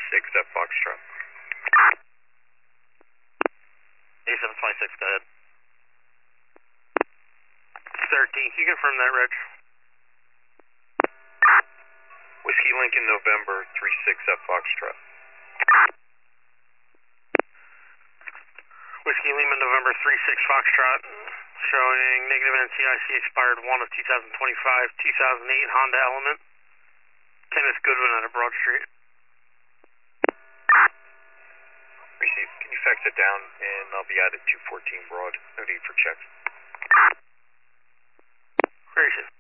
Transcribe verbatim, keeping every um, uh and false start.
six at Foxtrot. A seven twenty-six, go ahead. thirteen, can you confirm that, Reg? Whiskey Lincoln November three six at Foxtrot. Whiskey Lima November three six Foxtrot, showing negative N C I C expired one of two thousand twenty-five, two thousand eight Honda Element. Kenneth Goodwin out of Broad Street. Receive, can you fax it down and I'll be out at two fourteen Broad. No need for checks. Gracious.